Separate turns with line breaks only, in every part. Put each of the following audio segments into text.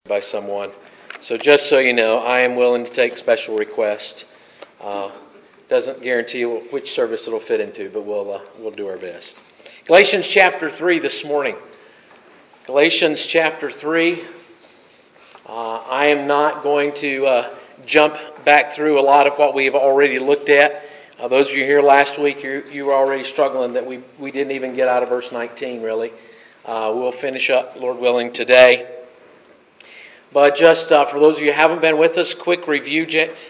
by someone. So just so you know, I am willing to take special requests. Doesn't guarantee which service it'll fit into, but we'll do our best. Galatians chapter 3 this morning. Galatians chapter 3. I am not going to jump back through a lot of what we've already looked at. Those of you here last week, you were already struggling that we didn't even get out of verse 19, really. We'll finish up, Lord willing, today. But just for those of you who haven't been with us, quick review.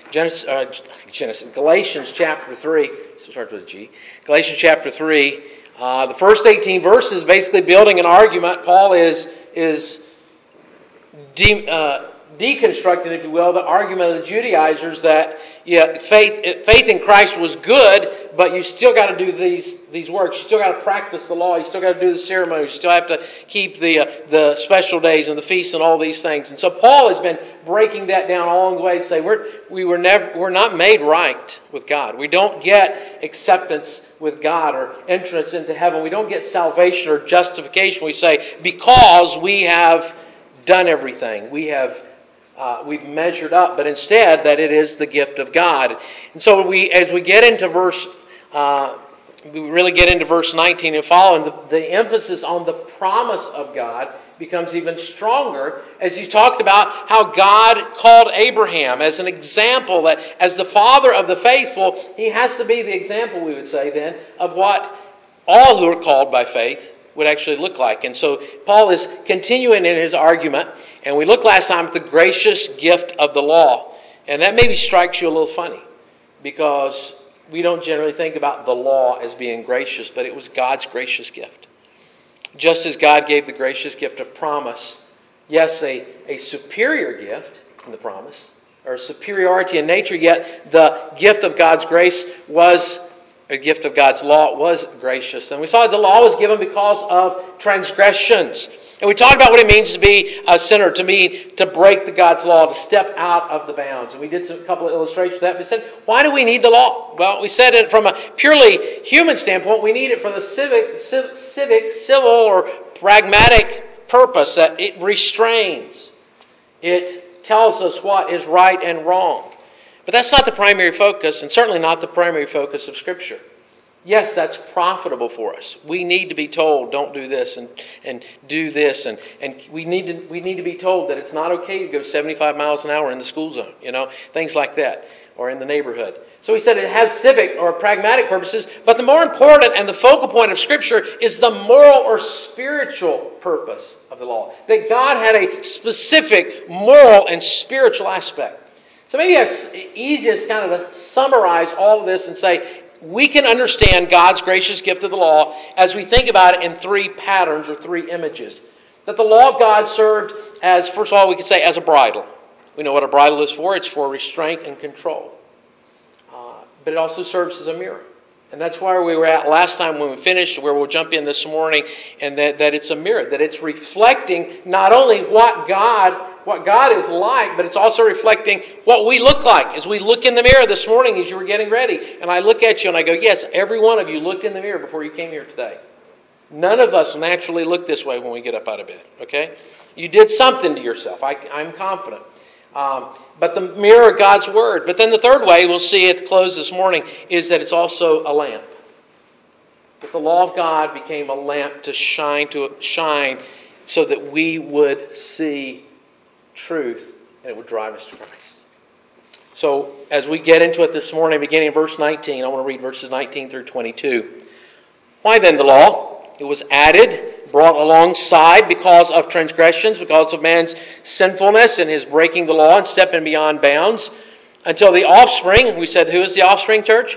Galatians chapter 3. Starts with a G. Galatians chapter 3. The first 18 verses basically building an argument. Paul is deconstructing, if you will, the argument of the Judaizers that faith in Christ was good, but you still got to do these works. You still got to practice the law. You still got to do the ceremonies. You still have to keep the special days and the feasts and all these things. And so Paul has been breaking that down along the way to say we're not made right with God. We don't get acceptance with God or entrance into heaven. We don't get salvation or justification. We say because we have done everything. We've measured up, but instead that it is the gift of God. And so as we get into we really get into verse 19 and following, the emphasis on the promise of God becomes even stronger as he's talked about how God called Abraham as an example, that as the father of the faithful, he has to be the example, we would say then, of what all who are called by faith would actually look like. And so Paul is continuing in his argument, and we looked last time at the gracious gift of the law. And that maybe strikes you a little funny, because we don't generally think about the law as being gracious, but it was God's gracious gift. Just as God gave the gracious gift of promise, yes, a superior gift in the promise, or superiority in nature, yet the gift of God's grace was a gift of God's law was gracious. And we saw the law was given because of transgressions. And we talked about what it means to be a sinner, to break the God's law, to step out of the bounds. And we did a couple of illustrations of that. We said, why do we need the law? Well, we said it from a purely human standpoint. We need it for the civic, civil, or pragmatic purpose that it restrains. It tells us what is right and wrong. But that's not the primary focus, and certainly not the primary focus of Scripture. Yes, that's profitable for us. We need to be told, don't do this and do this. And we need to be told that it's not okay to go 75 miles an hour in the school zone, things like that, or in the neighborhood. So he said it has civic or pragmatic purposes, but the more important and the focal point of Scripture is the moral or spiritual purpose of the law. That God had a specific moral and spiritual aspect. So maybe it's easiest kind of to summarize all of this and say, we can understand God's gracious gift of the law as we think about it in three patterns or three images. That the law of God served as, first of all, we could say as a bridle. We know what a bridle is for. It's for restraint and control. But it also serves as a mirror. And that's where we were at last time when we finished, where we'll jump in this morning, and that it's a mirror, that it's reflecting not only what God is like, but it's also reflecting what we look like. As we look in the mirror this morning as you were getting ready, and I look at you and I go, yes, every one of you looked in the mirror before you came here today. None of us naturally look this way when we get up out of bed, okay? You did something to yourself, I'm confident. But the mirror of God's Word. But then the third way, we'll see at the close this morning, is that it's also a lamp. That the law of God became a lamp to shine so that we would see truth and it would drive us to Christ. So as we get into it this morning, beginning in verse 19, I want to read verses 19 through 22. Why then the law? It was added, brought alongside because of transgressions, because of man's sinfulness and his breaking the law and stepping beyond bounds, until the offspring, we said, who is the offspring, church?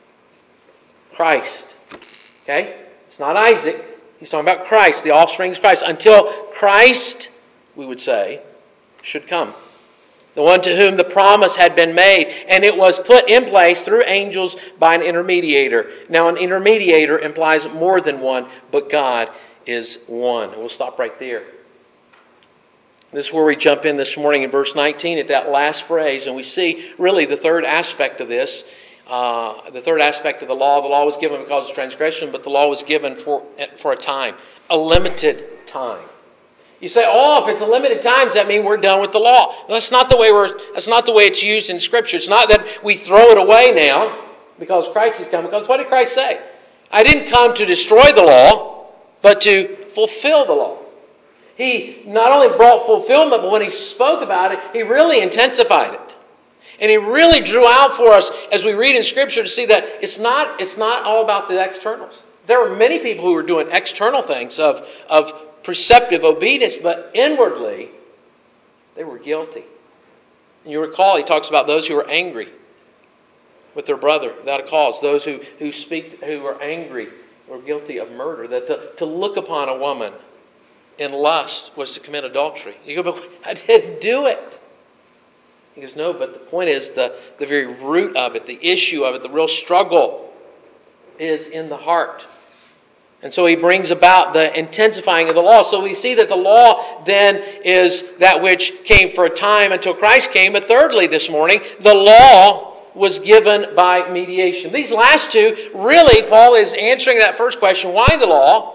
Christ. Okay? It's not Isaac. He's talking about Christ. The offspring is Christ. Until Christ, we would say, should come. The one to whom the promise had been made, and it was put in place through angels by an intermediator. Now, an intermediator implies more than one, but God is one. We'll stop right there. This is where we jump in this morning in verse 19 at that last phrase, and we see really the third aspect of this. The third aspect of the law. The law was given because of transgression, but the law was given for a time, a limited time. You say, oh, if it's a limited time, does that mean we're done with the law? No, that's not the way it's used in Scripture. It's not that we throw it away now because Christ has come. Because what did Christ say? I didn't come to destroy the law, but to fulfill the law. He not only brought fulfillment, but when he spoke about it, he really intensified it. And he really drew out for us, as we read in Scripture, to see that it's not all about the externals. There were many people who were doing external things of preceptive obedience, but inwardly, they were guilty. And you recall, he talks about those who are angry with their brother without a cause. Those who are angry or guilty of murder. That to look upon a woman in lust was to commit adultery. You go, but I didn't do it. He goes, no, but the point is the very root of it, the issue of it, the real struggle is in the heart. And so he brings about the intensifying of the law. So we see that the law then is that which came for a time until Christ came. But thirdly this morning, the law was given by mediation. These last two, really, Paul is answering that first question, why the law?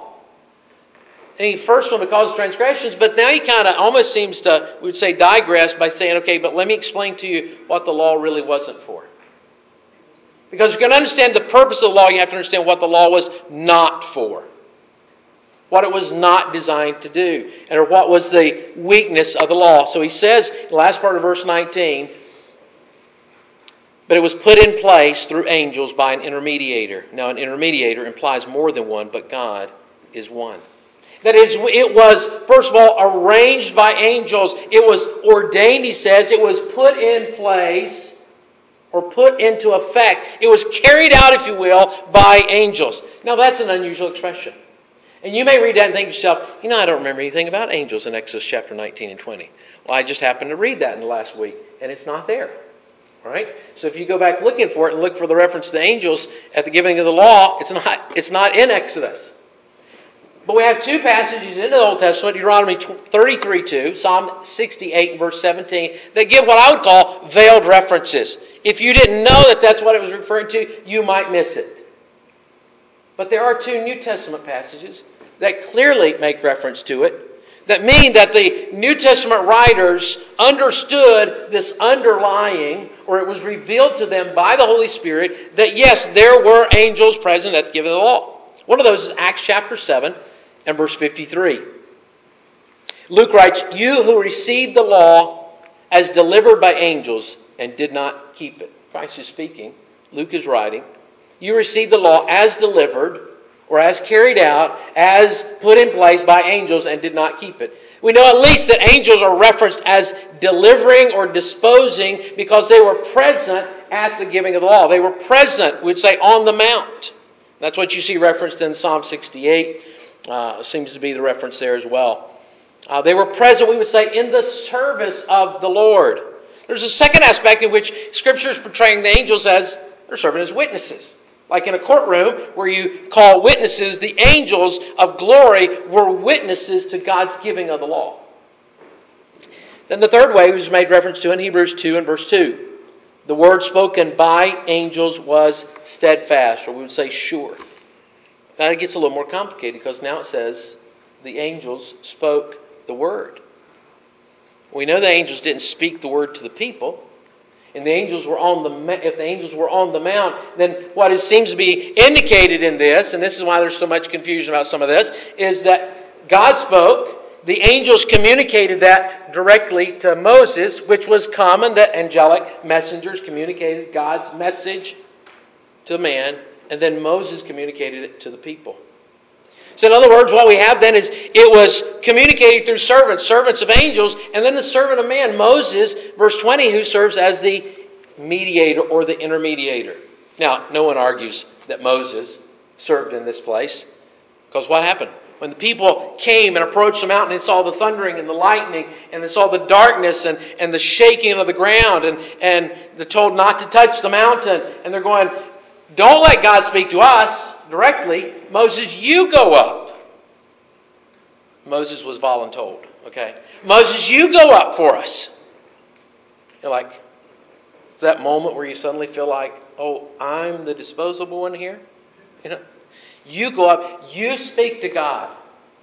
And the first one because of transgressions, but now he kind of almost seems to, we would say, digress by saying, okay, but let me explain to you what the law really wasn't for. Because if you're going to understand the purpose of the law, you have to understand what the law was not for. What it was not designed to do. Or what was the weakness of the law. So he says, in the last part of verse 19, but it was put in place through angels by an intermediator. Now an intermediator implies more than one, but God is one. That is, it was, first of all, arranged by angels. It was ordained, he says. It was put in place or put into effect. It was carried out, if you will, by angels. Now that's an unusual expression. And you may read that and think to yourself, I don't remember anything about angels in Exodus chapter 19 and 20. Well, I just happened to read that in the last week, and it's not there. All right? So if you go back looking for it and look for the reference to angels at the giving of the law, it's not in Exodus. But we have two passages in the Old Testament, Deuteronomy 33:2, Psalm 68 verse 17, that give what I would call veiled references. If you didn't know that that's what it was referring to, you might miss it. But there are two New Testament passages that clearly make reference to it, that mean that the New Testament writers understood this underlying, or it was revealed to them by the Holy Spirit, that yes, there were angels present at the giving of the law. One of those is Acts chapter 7 and verse 53. Luke writes, you who received the law as delivered by angels and did not keep it. Christ is speaking. Luke is writing. You received the law as delivered or as carried out, as put in place by angels and did not keep it. We know at least that angels are referenced as delivering or disposing because they were present at the giving of the law. They were present, we'd say, on the mount. That's what you see referenced in Psalm 68. Seems to be the reference there as well. They were present, we would say, in the service of the Lord. There's a second aspect in which Scripture is portraying the angels as they're serving as witnesses. Like in a courtroom where you call witnesses, the angels of glory were witnesses to God's giving of the law. Then the third way was made reference to in Hebrews 2 and verse 2. The word spoken by angels was steadfast, or we would say sure. Now it gets a little more complicated because now it says the angels spoke the word. We know the angels didn't speak the word to the people. And if the angels were on the mount, then what it seems to be indicated in this, and this is why there's so much confusion about some of this, is that God spoke. The angels communicated that directly to Moses, which was common that angelic messengers communicated God's message to man, and then Moses communicated it to the people. So in other words, what we have then is it was communicated through servants of angels, and then the servant of man, Moses, verse 20, who serves as the mediator or the intermediator. Now, no one argues that Moses served in this place, because what happened? When the people came and approached the mountain and saw the thundering and the lightning, and they saw the darkness and the shaking of the ground, and they're told not to touch the mountain, and they're going, don't let God speak to us directly. Moses, you go up. Moses was voluntold. Okay? Moses, you go up for us. You're like, it's that moment where you suddenly feel like, oh, I'm the disposable one here. You go up, you speak to God.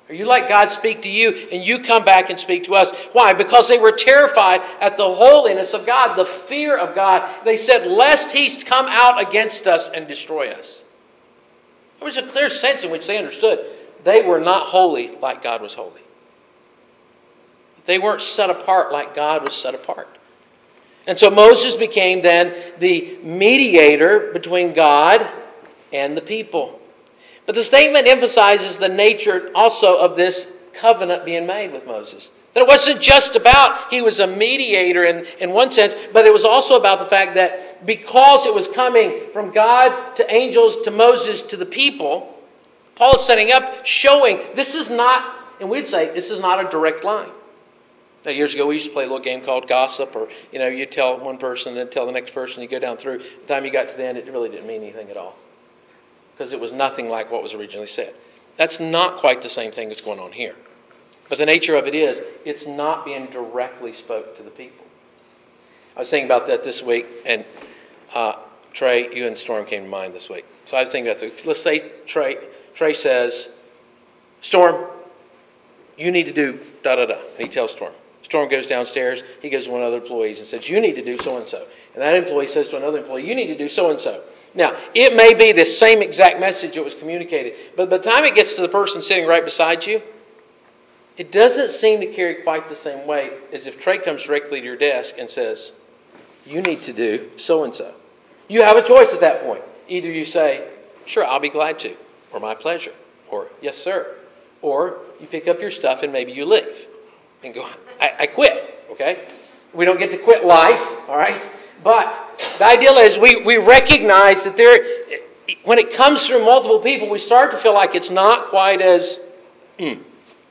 Or you let God speak to you and you come back and speak to us. Why? Because they were terrified at the holiness of God, the fear of God. They said, lest He come out against us and destroy us. There was a clear sense in which they understood they were not holy like God was holy. They weren't set apart like God was set apart. And so Moses became then the mediator between God and the people. But the statement emphasizes the nature also of this covenant being made with Moses. That it wasn't just about he was a mediator in one sense, but it was also about the fact that because it was coming from God to angels to Moses to the people, Paul is setting up, showing this is not, and we'd say this is not a direct line. Now, years ago, we used to play a little game called gossip, or you tell one person, then tell the next person, you go down through. By the time you got to the end, it really didn't mean anything at all, because it was nothing like what was originally said. That's not quite the same thing that's going on here. But the nature of it is, it's not being directly spoke to the people. I was thinking about that this week, and Trey, you and Storm came to mind this week. So I was thinking about this. Let's say Trey says, Storm, you need to do da-da-da. And he tells Storm. Storm goes downstairs. He goes to one of the other employees and says, you need to do so-and-so. And that employee says to another employee, you need to do so-and-so. Now, it may be the same exact message that was communicated, but by the time it gets to the person sitting right beside you, it doesn't seem to carry quite the same weight as if Trey comes directly to your desk and says, you need to do so-and-so. You have a choice at that point. Either you say, sure, I'll be glad to, or my pleasure, or yes, sir. Or you pick up your stuff and maybe you leave and go, I quit, okay? We don't get to quit life, all right? But the ideal is we recognize that when it comes through multiple people, we start to feel like it's not quite as... The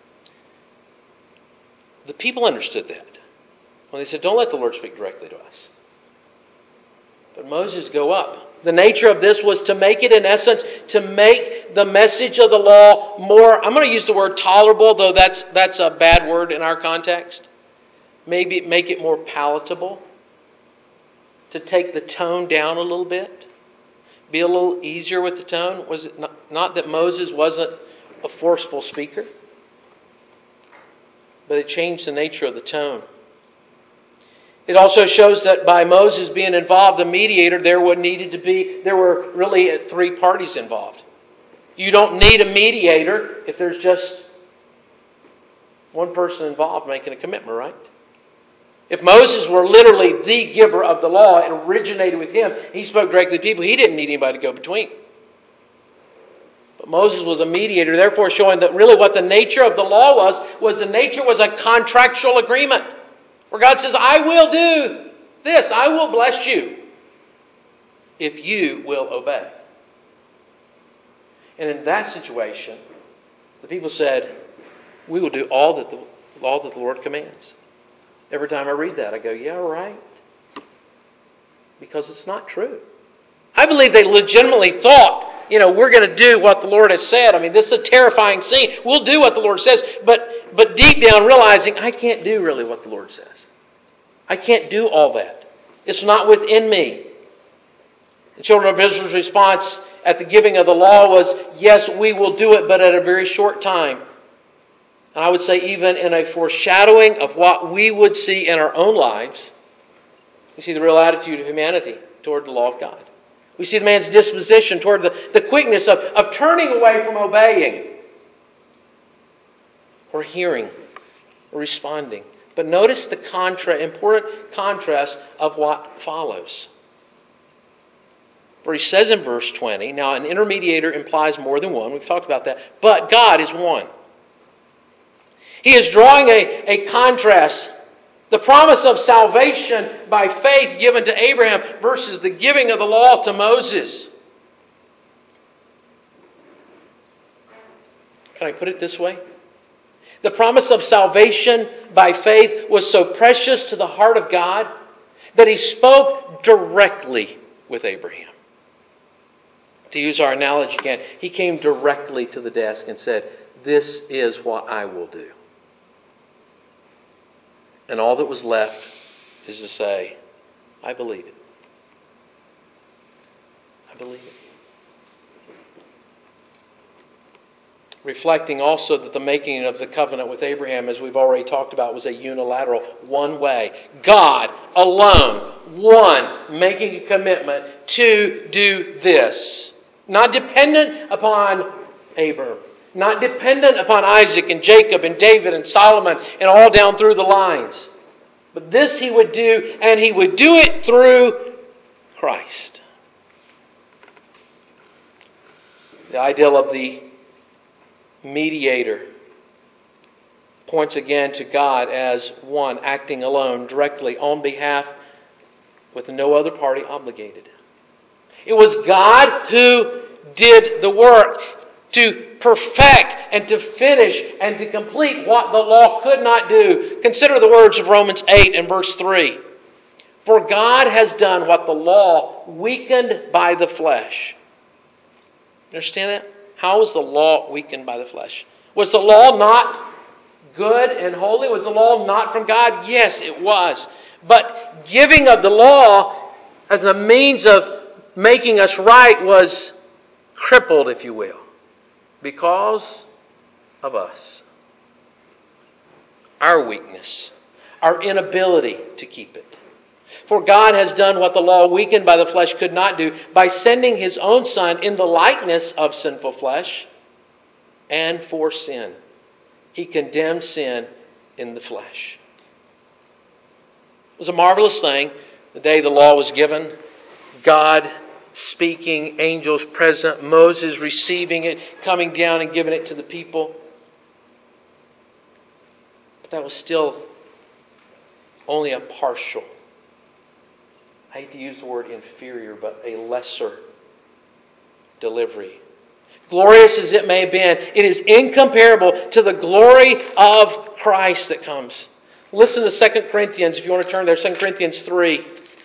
people understood that when they said, don't let the Lord speak directly to us. But Moses go up. The nature of this was to make it, in essence, to make the message of the law more, I'm going to use the word tolerable, though that's a bad word in our context. Maybe make it more palatable. To take the tone down a little bit. Be a little easier with the tone. Was it not that Moses wasn't a forceful speaker? But it changed the nature of the tone. It also shows that by Moses being involved, the mediator, there were really three parties involved. You don't need a mediator if there's just one person involved making a commitment, right? If Moses were literally the giver of the law, it originated with him. He spoke directly to people. He didn't need anybody to go between. But Moses was a mediator, therefore showing that really what the nature of the law was a contractual agreement. Where God says, I will do this. I will bless you if you will obey. And in that situation, the people said, we will do all that the Lord commands. Every time I read that, I go, yeah, right. Because it's not true. I believe they legitimately thought, we're going to do what the Lord has said. I mean, this is a terrifying scene. We'll do what the Lord says. But deep down realizing, I can't do really what the Lord says. I can't do all that. It's not within me. The children of Israel's response at the giving of the law was, yes, we will do it, but at a very short time. And I would say even in a foreshadowing of what we would see in our own lives, we see the real attitude of humanity toward the law of God. We see the man's disposition toward the quickness of turning away from obeying or hearing or responding. But notice the important contrast of what follows. For he says in verse 20, now an intermediator implies more than one. We've talked about that. But God is one. He is drawing a contrast. The promise of salvation by faith given to Abraham versus the giving of the law to Moses. Can I put it this way? The promise of salvation by faith was so precious to the heart of God that He spoke directly with Abraham. To use our analogy again, He came directly to the desk and said, this is what I will do. And all that was left is to say, I believe it. I believe it. reflecting also that the making of the covenant with Abraham, as we've already talked about, was a unilateral, one way. God alone, one, making a commitment to do this. Not dependent upon Abraham. Not dependent upon Isaac and Jacob and David and Solomon and all down through the lines. But this he would do, and he would do it through Christ. The ideal of the mediator points again to God as one, acting alone, directly, on behalf, with no other party obligated. It was God who did the work to perfect and to finish and to complete what the law could not do. Consider the words of Romans 8 and verse 3. For God has done what the law weakened by the flesh. You understand that? How was the law weakened by the flesh? Was the law not good and holy? Was the law not from God? Yes, it was. But giving of the law as a means of making us right was crippled, if you will, because of us. Our weakness, our inability to keep it. For God has done what the law weakened by the flesh could not do by sending His own Son in the likeness of sinful flesh, and for sin. He condemned sin in the flesh. It was a marvelous thing the day the law was given. God speaking, angels present, Moses receiving it, coming down and giving it to the people. But that was still only a partial, I hate to use the word inferior, but a lesser delivery. Glorious as it may have been, it is incomparable to the glory of Christ that comes. Listen to 2 Corinthians, if you want to turn there, 2 Corinthians 3.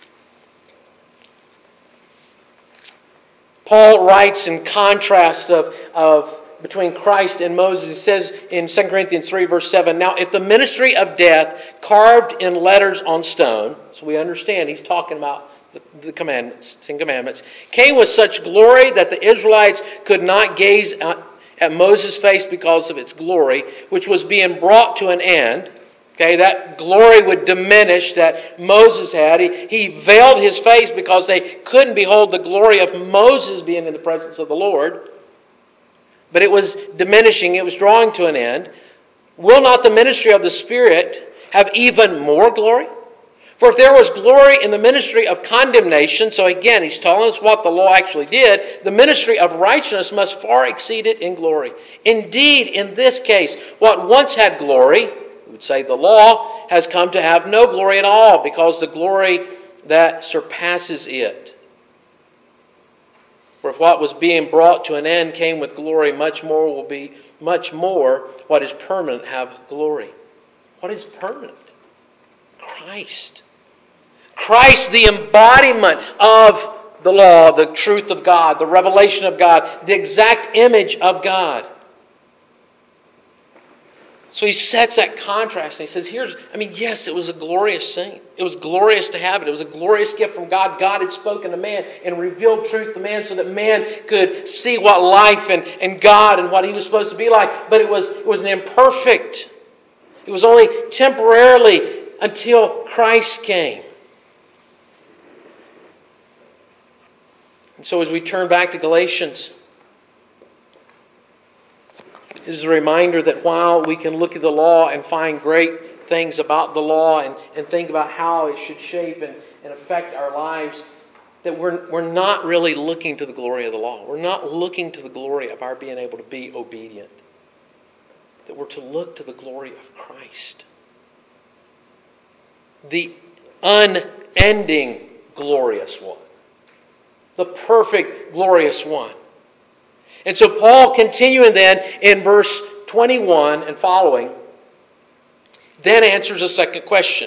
Paul writes in contrast of between Christ and Moses. He says in 2 Corinthians 3 verse 7, now if the ministry of death carved in letters on stone, so we understand he's talking about the commandments, 10 Commandments, came with such glory that the Israelites could not gaze at Moses' face because of its glory, which was being brought to an end. Okay, that glory would diminish that Moses had. He veiled his face because they couldn't behold the glory of Moses being in the presence of the Lord. But it was diminishing. It was drawing to an end. Will not the ministry of the Spirit have even more glory? For if there was glory in the ministry of condemnation, so again, he's telling us what the law actually did, the ministry of righteousness must far exceed it in glory. Indeed, in this case, what once had glory, we would say the law, has come to have no glory at all, because the glory that surpasses it. For if what was being brought to an end came with glory, much more what is permanent have glory. What is permanent? Christ. Christ, the embodiment of the law, the truth of God, the revelation of God, the exact image of God. So he sets that contrast and he says, yes, it was a glorious thing. It was glorious to have it. It was a glorious gift from God. God had spoken to man and revealed truth to man so that man could see what life and God and what he was supposed to be like. But it was an imperfect. It was only temporarily until Christ came. And so as we turn back to Galatians, it is a reminder that while we can look at the law and find great things about the law and think about how it should shape and affect our lives, that we're not really looking to the glory of the law. We're not looking to the glory of our being able to be obedient. That we're to look to the glory of Christ. The unending glorious one. The perfect glorious one. And so Paul, continuing then in verse 21 and following, then answers a second question.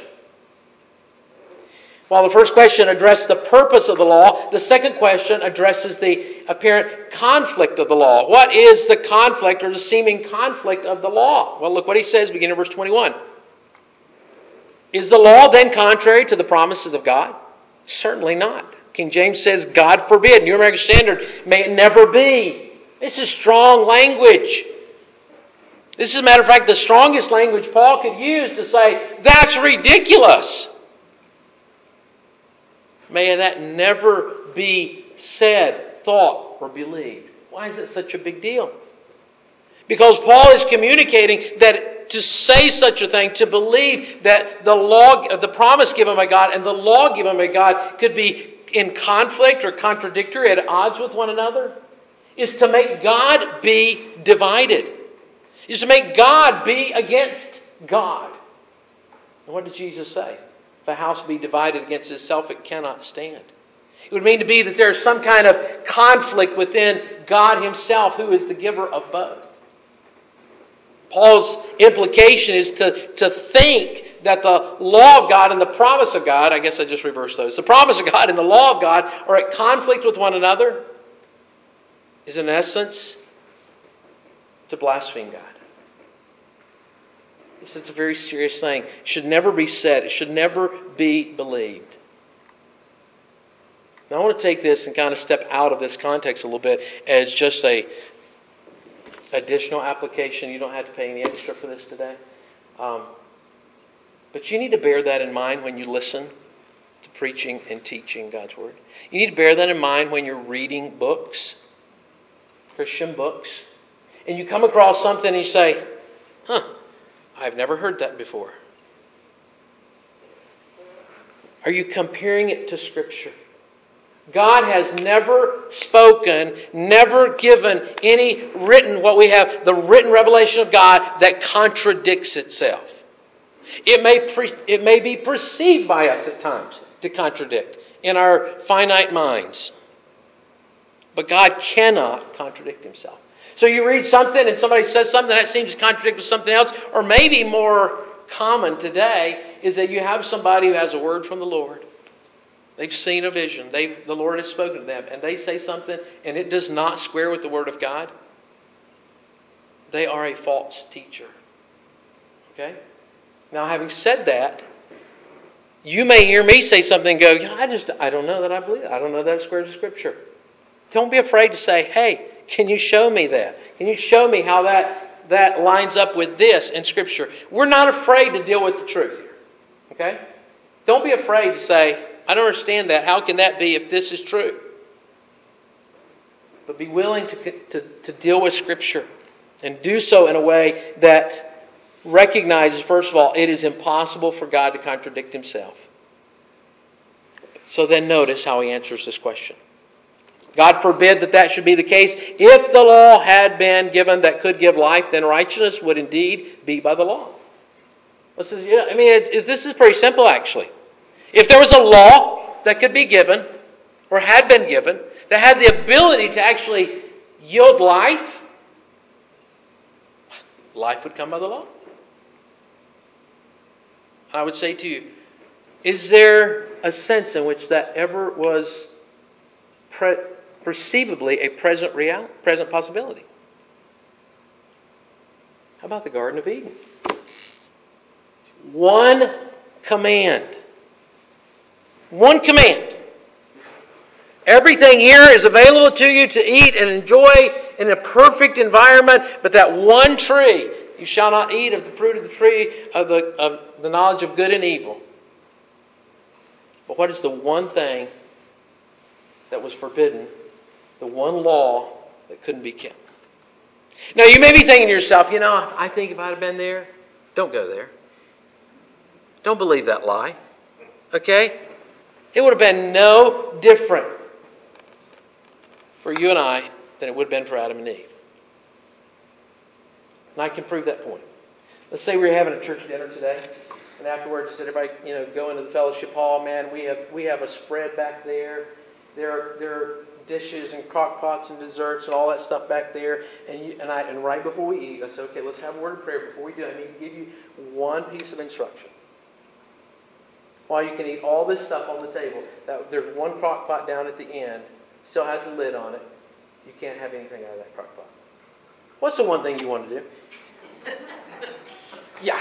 While the first question addressed the purpose of the law, the second question addresses the apparent conflict of the law. What is the conflict or the seeming conflict of the law? Well, look what he says beginning in verse 21. Is the law then contrary to the promises of God? Certainly not. King James says, God forbid. New American Standard, may it never be. This is strong language. This is, a matter of fact, the strongest language Paul could use to say, that's ridiculous. May that never be said, thought, or believed. Why is it such a big deal? Because Paul is communicating that to say such a thing, to believe that the promise given by God and the law given by God could be in conflict or contradictory, at odds with one another, is to make God be divided. Is to make God be against God. And what did Jesus say? If a house be divided against itself, it cannot stand. It would mean to be that there's some kind of conflict within God Himself, who is the giver of both. Paul's implication is to think that the law of God and the promise of God, I guess I just reversed those, the promise of God and the law of God are at conflict with one another, is in essence to blaspheme God. It's a very serious thing. It should never be said. It should never be believed. Now I want to take this and kind of step out of this context a little bit as just a additional application. You don't have to pay any extra for this today. But you need to bear that in mind when you listen to preaching and teaching God's Word. You need to bear that in mind when you're reading books, Christian books, and you come across something and you say, I've never heard that before. Are you comparing it to Scripture? God has never spoken, never given any written, what we have, the written revelation of God that contradicts itself. It may be perceived by us at times to contradict in our finite minds. But God cannot contradict Himself. So you read something and somebody says something that seems to contradict with something else, or maybe more common today is that you have somebody who has a word from the Lord. They've seen a vision. The Lord has spoken to them, and they say something and it does not square with the Word of God. They are a false teacher. Okay? Now, having said that, you may hear me say something and go, I don't know that I believe it. I don't know that it squares with Scripture. Don't be afraid to say, hey, can you show me that? Can you show me how that lines up with this in Scripture? We're not afraid to deal with the truth here. Okay? Don't be afraid to say, I don't understand that. How can that be if this is true? But be willing to deal with Scripture and do so in a way that recognizes, first of all, it is impossible for God to contradict Himself. So then notice how He answers this question. God forbid that should be the case. If the law had been given that could give life, then righteousness would indeed be by the law. This is pretty simple, actually. If there was a law that could be given, or had been given, that had the ability to actually yield life, life would come by the law. I would say to you, is there a sense in which that ever was perceivably a present possibility? How about the Garden of Eden? One command. One command. Everything here is available to you to eat and enjoy in a perfect environment, but that one tree, you shall not eat of the fruit of the tree of the knowledge of good and evil. But what is the one thing that was forbidden? The one law that couldn't be kept. Now you may be thinking to yourself, I think if I'd have been there, don't go there. Don't believe that lie. Okay? It would have been no different for you and I than it would have been for Adam and Eve. And I can prove that point. Let's say we were having a church dinner today, and afterwards everybody, go into the fellowship hall. Man, we have a spread back there. There are dishes and crock pots and desserts and all that stuff back there. And right before we eat, I said, okay, let's have a word of prayer before we do. I need to give you one piece of instruction. While you can eat all this stuff on the table, there's one crock pot down at the end, still has a lid on it. You can't have anything out of that crock pot. What's the one thing you want to do? Yeah,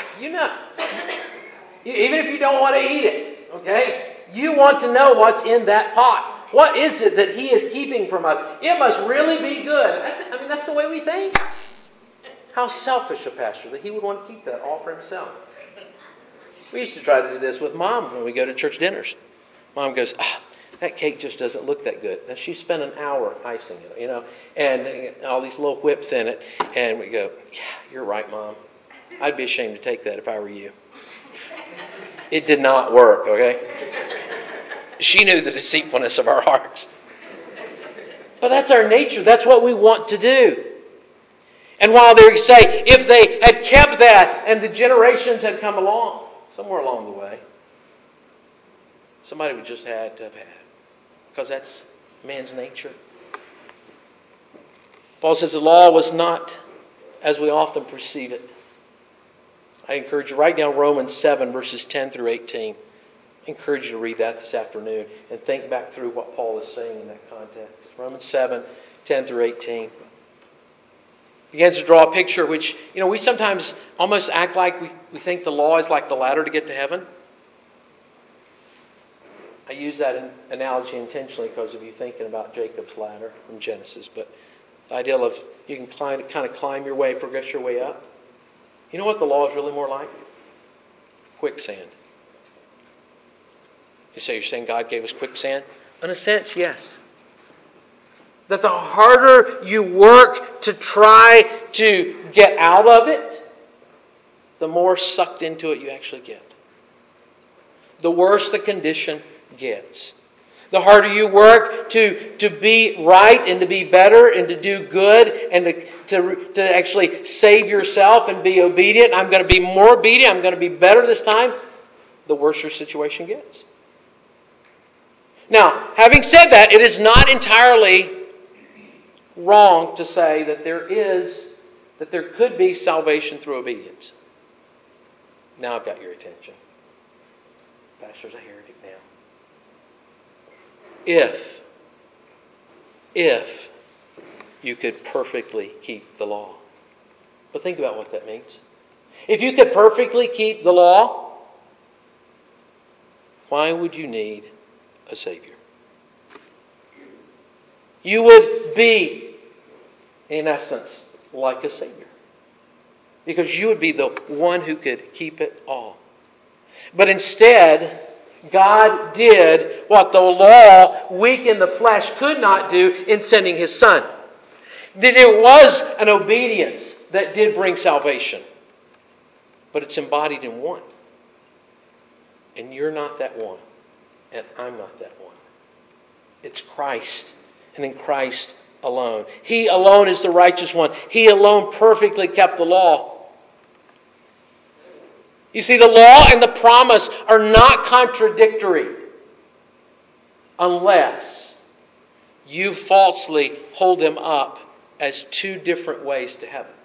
even if you don't want to eat it, okay? You want to know what's in that pot. What is it that He is keeping from us? It must really be good. That's the way we think. How selfish a pastor that he would want to keep that all for himself. We used to try to do this with Mom when we go to church dinners. Mom goes, that cake just doesn't look that good. And she spent an hour icing it, and all these little whips in it. And we go, yeah, you're right, Mom. I'd be ashamed to take that if I were you. It did not work, okay? She knew the deceitfulness of our hearts. But that's our nature. That's what we want to do. And while they say, if they had kept that and the generations had come along, somewhere along the way, somebody would just had to have had it. Because that's man's nature. Paul says the law was not as we often perceive it. I encourage you to write down Romans 7, verses 10 through 18. I encourage you to read that this afternoon and think back through what Paul is saying in that context. Romans 7, 10 through 18. Begins to draw a picture which, we sometimes almost act like we think the law is like the ladder to get to heaven. I use that analogy intentionally because of you thinking about Jacob's ladder from Genesis. But the idea of you can kind of climb your way, progress your way up. You know what the law is really more like? Quicksand. You're saying God gave us quicksand? In a sense, yes. That the harder you work to try to get out of it, the more sucked into it you actually get. The worse the condition gets. The harder you work to be right and to be better and to do good and to actually save yourself and be obedient. I'm going to be more obedient. I'm going to be better this time. The worse your situation gets. Now, having said that, it is not entirely wrong to say that there could be salvation through obedience. Now I've got your attention. Pastor's a heretic now. If you could perfectly keep the law. But think about what that means. If you could perfectly keep the law, why would you need a Savior? You would be, in essence, like a Savior. Because you would be the one who could keep it all. But instead, God did what the law, weak in the flesh, could not do in sending His Son. That it was an obedience that did bring salvation. But it's embodied in one. And you're not that one. And I'm not that one. It's Christ. And in Christ alone. He alone is the righteous one. He alone perfectly kept the law. You see, the law and the promise are not contradictory unless you falsely hold them up as two different ways to heaven.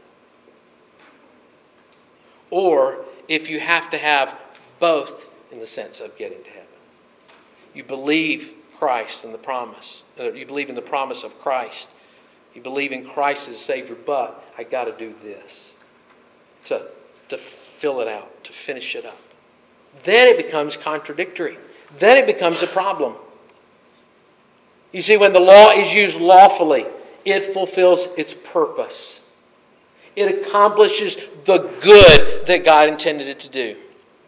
Or if you have to have both in the sense of getting to heaven. You believe Christ and the promise. You believe in the promise of Christ. You believe in Christ as Savior, but I got to do this to fill it out, to finish it up. Then it becomes contradictory. Then it becomes a problem. You see, when the law is used lawfully, it fulfills its purpose. It accomplishes the good that God intended it to do.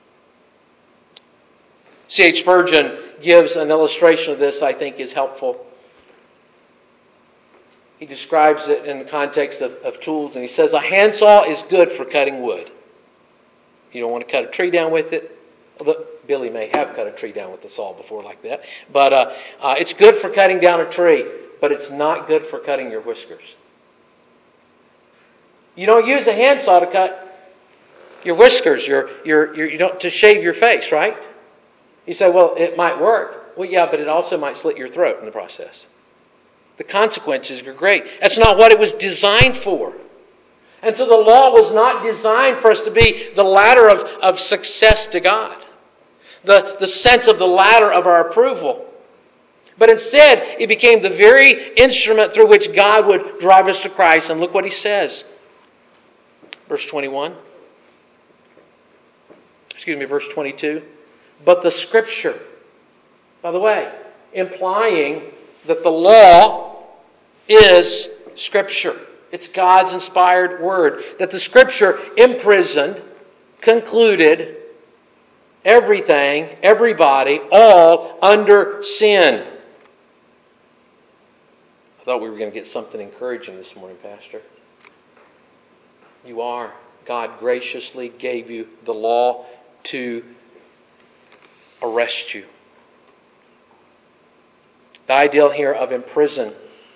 C.H. Spurgeon gives an illustration of this I think is helpful. He describes it in the context of tools, and he says, a handsaw is good for cutting wood. You don't want to cut a tree down with it. Although Billy may have cut a tree down with a saw before like that. But it's good for cutting down a tree, but it's not good for cutting your whiskers. You don't use a handsaw to cut your whiskers, you don't to shave your face, right? You say, well, it might work. Well, yeah, but it also might slit your throat in the process. The consequences are great. That's not what it was designed for. And so the law was not designed for us to be the ladder of success to God. The sense of the ladder of our approval. But instead, it became the very instrument through which God would drive us to Christ. And look what He says. Verse 21. Verse 22. But the Scripture, by the way, implying that the law is Scripture. It's God's inspired Word. That the Scripture imprisoned, concluded everything, everybody, all under sin. I thought we were going to get something encouraging this morning, Pastor. You are. God graciously gave you the law to arrest you. The idea here of imprison,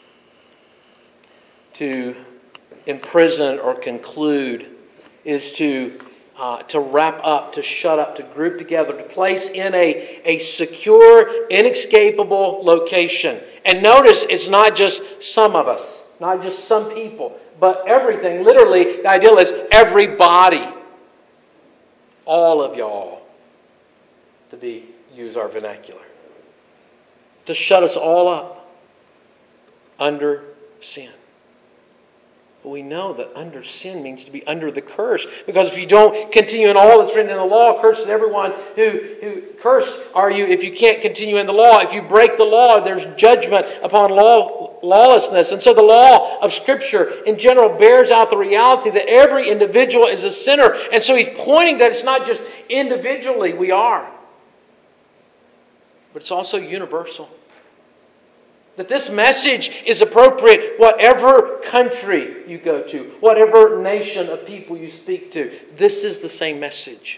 to imprison or conclude, is to wrap up, to shut up, to group together, to place in a secure, inescapable location. And notice, it's not just some of us, not just some people, but everything. Literally, the idea is everybody. All of y'all, to use our vernacular. To shut us all up under sin. But we know that under sin means to be under the curse. Because if you don't continue in all that's written in the law, cursed everyone who cursed are you if you can't continue in the law. If you break the law, there's judgment upon lawlessness. And so the law of Scripture in general bears out the reality that every individual is a sinner. And so he's pointing that it's not just individually we are, but it's also universal. That this message is appropriate whatever country you go to, whatever nation of people you speak to. This is the same message.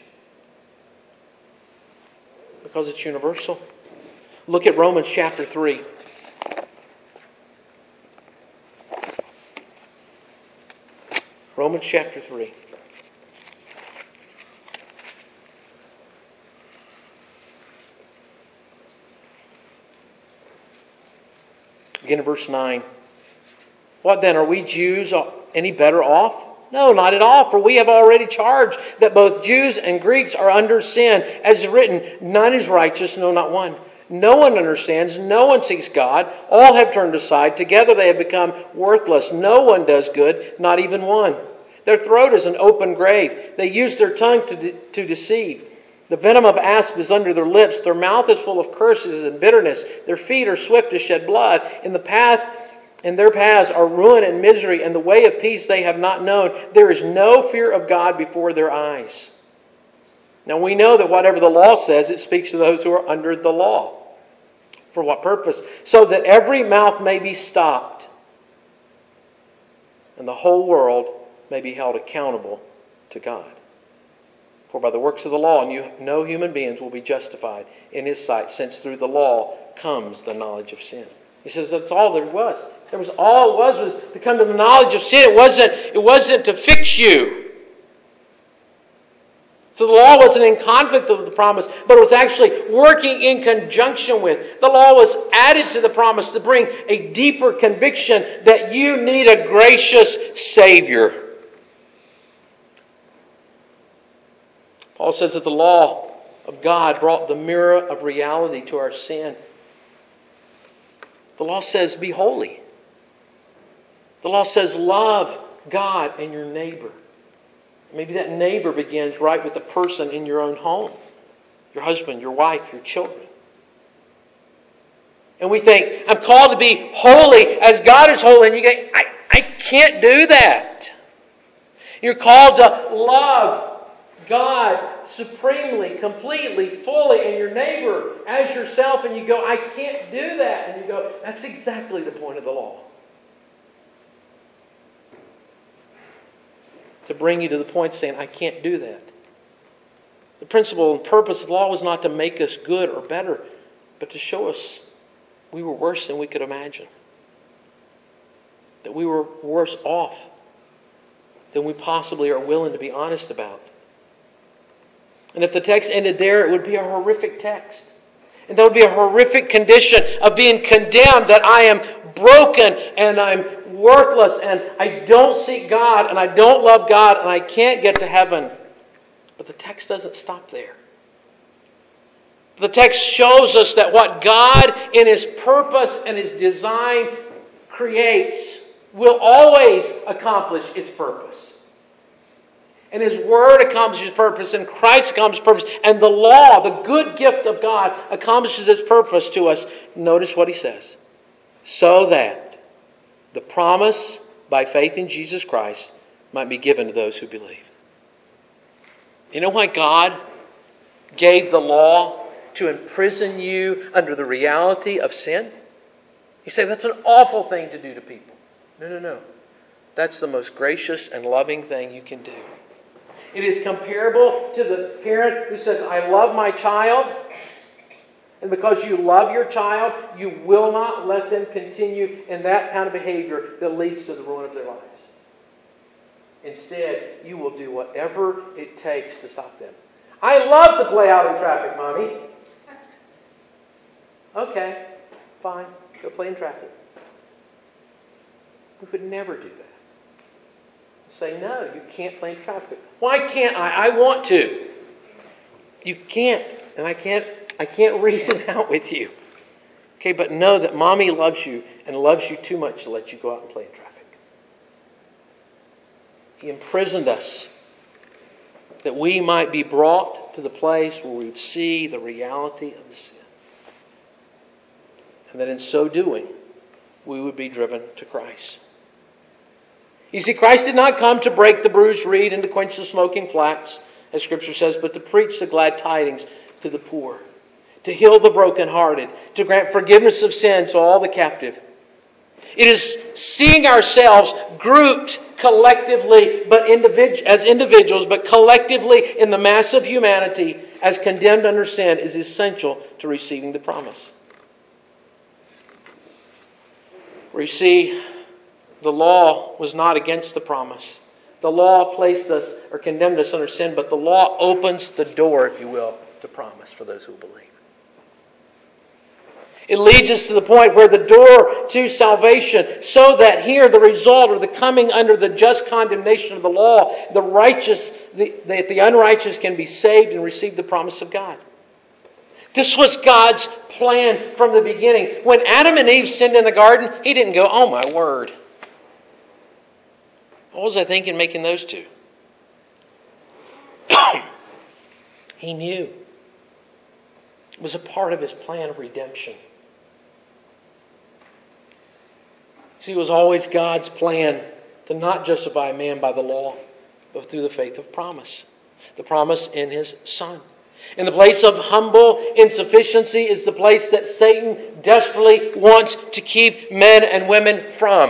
Because it's universal. Look at Romans chapter 3. Romans chapter 3. Again in verse 9. What then? Are we Jews any better off? No, not at all. For we have already charged that both Jews and Greeks are under sin. As is written, none is righteous, no, not one. No one understands. No one seeks God. All have turned aside. Together they have become worthless. No one does good, not even one. Their throat is an open grave. They use their tongue to deceive. The venom of asp is under their lips. Their mouth is full of curses and bitterness. Their feet are swift to shed blood. In their paths are ruin and misery, and the way of peace they have not known. There is no fear of God before their eyes. Now we know that whatever the law says, it speaks to those who are under the law. For what purpose? So that every mouth may be stopped, and the whole world may be held accountable to God. For by the works of the law, no human beings will be justified in His sight, since through the law comes the knowledge of sin. He says that's all there was. All it was to come to the knowledge of sin. It wasn't to fix you. So the law wasn't in conflict with the promise, but it was actually working in conjunction with. The law was added to the promise to bring a deeper conviction that you need a gracious Savior. Paul says that the law of God brought the mirror of reality to our sin. The law says, be holy. The law says, love God and your neighbor. Maybe that neighbor begins right with the person in your own home. Your husband, your wife, your children. And we think, I'm called to be holy as God is holy. And you go, I can't do that. You're called to love God supremely, completely, fully, and your neighbor as yourself, and you go, I can't do that. And you go, that's exactly the point of the law. To bring you to the point saying, I can't do that. The principle and purpose of the law was not to make us good or better, but to show us we were worse than we could imagine. That we were worse off than we possibly are willing to be honest about. And if the text ended there, it would be a horrific text. And that would be a horrific condition of being condemned, that I am broken and I'm worthless and I don't seek God and I don't love God and I can't get to heaven. But the text doesn't stop there. The text shows us that what God in His purpose and His design creates will always accomplish its purpose. And His Word accomplishes purpose, and Christ accomplishes purpose, and the law, the good gift of God, accomplishes its purpose to us. Notice what He says. So that the promise by faith in Jesus Christ might be given to those who believe. You know why God gave the law? To imprison you under the reality of sin? You say, that's an awful thing to do to people. No. That's the most gracious and loving thing you can do. It is comparable to the parent who says, I love my child. And because you love your child, you will not let them continue in that kind of behavior that leads to the ruin of their lives. Instead, you will do whatever it takes to stop them. I love to play out in traffic, Mommy. Okay, fine. Go play in traffic. We would never do that. Say, no, you can't play in traffic. Why can't I? I want to. You can't. And I can't reason out with you. Okay, but know that Mommy loves you and loves you too much to let you go out and play in traffic. He imprisoned us that we might be brought to the place where we would see the reality of the sin. And that in so doing, we would be driven to Christ. You see, Christ did not come to break the bruised reed and to quench the smoking flax, as Scripture says, but to preach the glad tidings to the poor, to heal the brokenhearted, to grant forgiveness of sins to all the captive. It is seeing ourselves grouped collectively, but as individuals, but collectively in the mass of humanity as condemned under sin is essential to receiving the promise. For you see, the law was not against the promise. The law placed us or condemned us under sin, but the law opens the door, if you will, to promise for those who believe. It leads us to the point where the door to salvation, so that here the result or the coming under the just condemnation of the law, the unrighteous can be saved and receive the promise of God. This was God's plan from the beginning. When Adam and Eve sinned in the garden, He didn't go, oh my word. What was I thinking making those two? He knew. It was a part of His plan of redemption. See, it was always God's plan to not justify man by the law, but through the faith of promise. The promise in His Son. And the place of humble insufficiency is the place that Satan desperately wants to keep men and women from.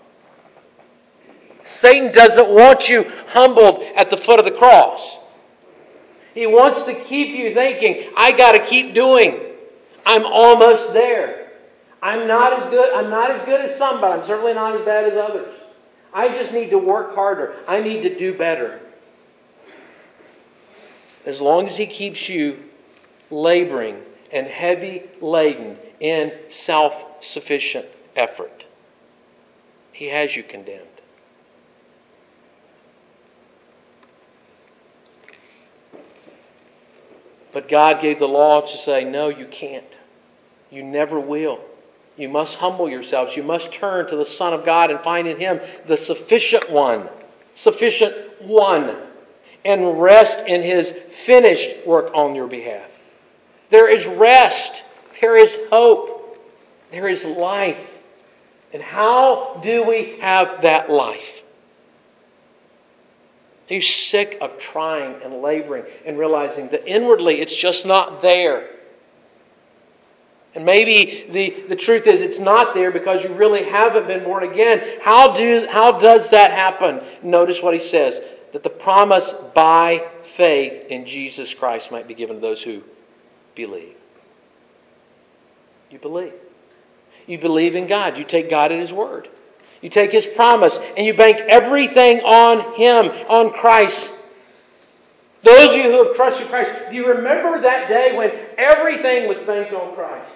Satan doesn't want you humbled at the foot of the cross. He wants to keep you thinking, I got to keep doing. I'm almost there. I'm not as good as some, but I'm certainly not as bad as others. I just need to work harder. I need to do better. As long as he keeps you laboring and heavy laden in self-sufficient effort, he has you condemned. But God gave the law to say, no, you can't. You never will. You must humble yourselves. You must turn to the Son of God and find in Him the sufficient one, and rest in His finished work on your behalf. There is rest. There is hope. There is life. And how do we have that life? Are you sick of trying and laboring and realizing that inwardly it's just not there? And maybe the truth is it's not there because you really haven't been born again. How does that happen? Notice what he says. That the promise by faith in Jesus Christ might be given to those who believe. You believe. You believe in God. You take God at His word. You take His promise and you bank everything on Him, on Christ. Those of you who have trusted Christ, do you remember that day when everything was banked on Christ?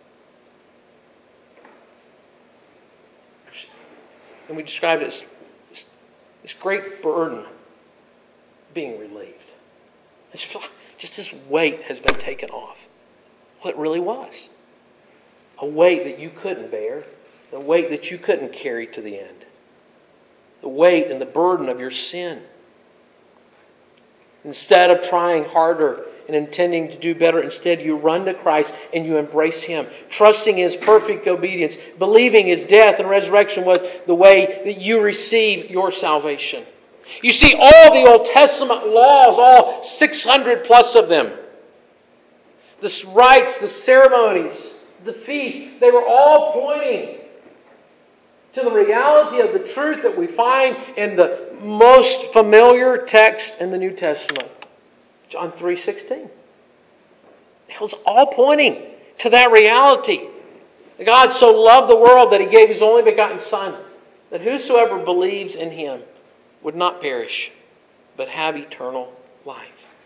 And we described it as this great burden being relieved. Just this weight has been taken off. Well, it really was. A weight that you couldn't bear. A weight that you couldn't carry to the end. The weight and the burden of your sin. Instead of trying harder and intending to do better. Instead, you run to Christ and you embrace Him, trusting His perfect obedience, believing His death and resurrection was the way that you receive your salvation. You see, all the Old Testament laws, all 600 plus of them, the rites, the ceremonies, the feasts, they were all pointing to the reality of the truth that we find in the most familiar text in the New Testament, John 3:16. It was all pointing to that reality. God so loved the world that He gave His only begotten Son, that whosoever believes in Him would not perish, but have eternal life.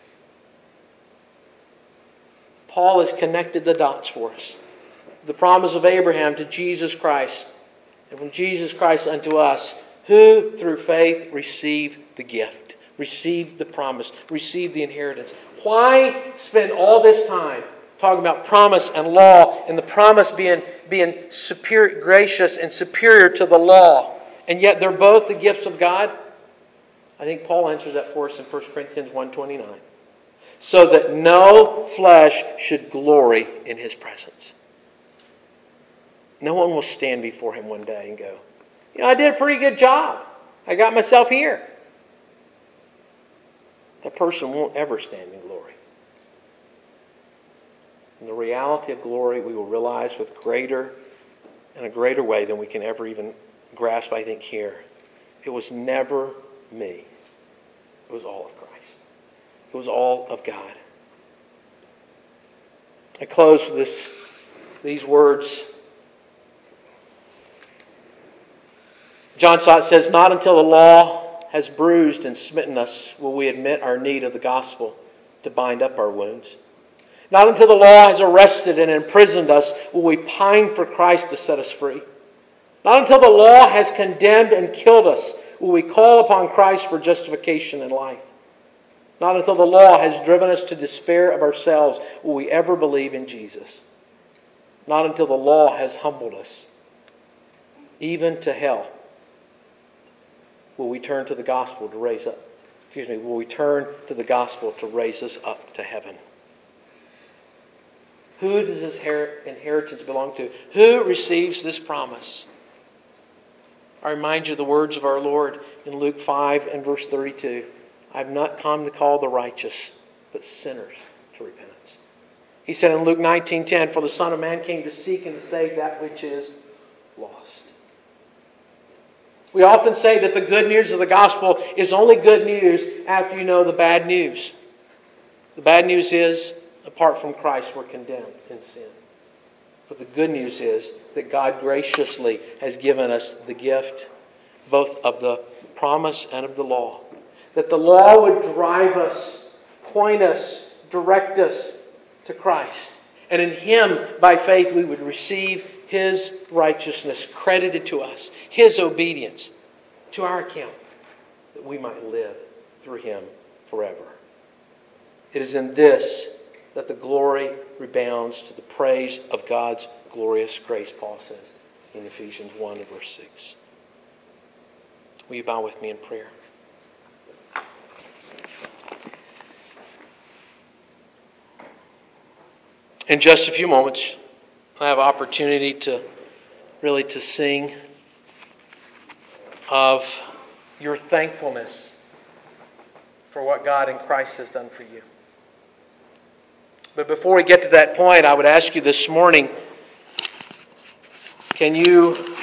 Paul has connected the dots for us. The promise of Abraham to Jesus Christ, and from Jesus Christ unto us, who through faith receive the gift, receive the promise, receive the inheritance. Why spend all this time talking about promise and law, and the promise being superior, gracious and superior to the law, and yet they're both the gifts of God? I think Paul answers that for us in 1 Corinthians 1:29. So that no flesh should glory in His presence. No one will stand before Him one day and go, I did a pretty good job. I got myself here. That person won't ever stand in glory. And the reality of glory we will realize in a greater way than we can ever even grasp, I think, here. It was never me. It was all of Christ. It was all of God. I close with these words. John Stott says, not until the law has bruised and smitten us will we admit our need of the gospel to bind up our wounds. Not until the law has arrested and imprisoned us will we pine for Christ to set us free. Not until the law has condemned and killed us will we call upon Christ for justification in life. Not until the law has driven us to despair of ourselves will we ever believe in Jesus. Not until the law has humbled us, even to hell, will we turn to the gospel to raise up. Will we turn to the gospel to raise us up to heaven? Who does this inheritance belong to? Who receives this promise? I remind you of the words of our Lord in Luke 5 and verse 32. I have not come to call the righteous, but sinners to repentance. He said in Luke 19:10, for the Son of Man came to seek and to save that which is lost. We often say that the good news of the gospel is only good news after you know the bad news. The bad news is, apart from Christ, we're condemned in sin. But the good news is that God graciously has given us the gift, both of the promise and of the law. That the law would drive us, point us, direct us to Christ. And in Him, by faith, we would receive His righteousness credited to us, His obedience to our account, that we might live through Him forever. It is in this that the glory rebounds to the praise of God's glorious grace, Paul says in Ephesians 1 and verse 6. Will you bow with me in prayer? In just a few moments, I have opportunity to sing of your thankfulness for what God in Christ has done for you. But before we get to that point, I would ask you this morning, can you